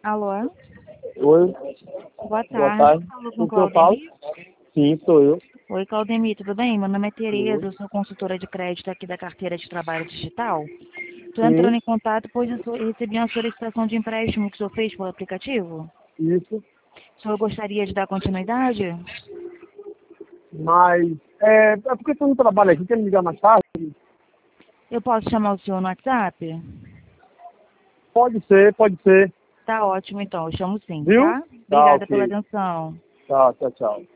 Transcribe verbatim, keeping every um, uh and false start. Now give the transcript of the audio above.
Alô? Oi, Boa boa tarde. tarde. Falo com O que eu falo? Claudemir? Sim, sou eu. Oi, Claudemir, tudo bem? Meu nome é Tereza, Sim. eu sou consultora de crédito aqui da carteira de trabalho digital. Estou entrando Sim, em contato, pois eu sou- recebi uma solicitação de empréstimo que o senhor fez pelo aplicativo. isso. O senhor gostaria de dar continuidade? Mas, é, é porque você não trabalha aqui, quer me ligar mais tarde? Eu posso chamar o senhor no WhatsApp? Pode ser, pode ser. Tá ótimo, então, eu chamo sim, Viu? tá? Tá, Obrigada pela ok. atenção. Tá, tchau, tchau.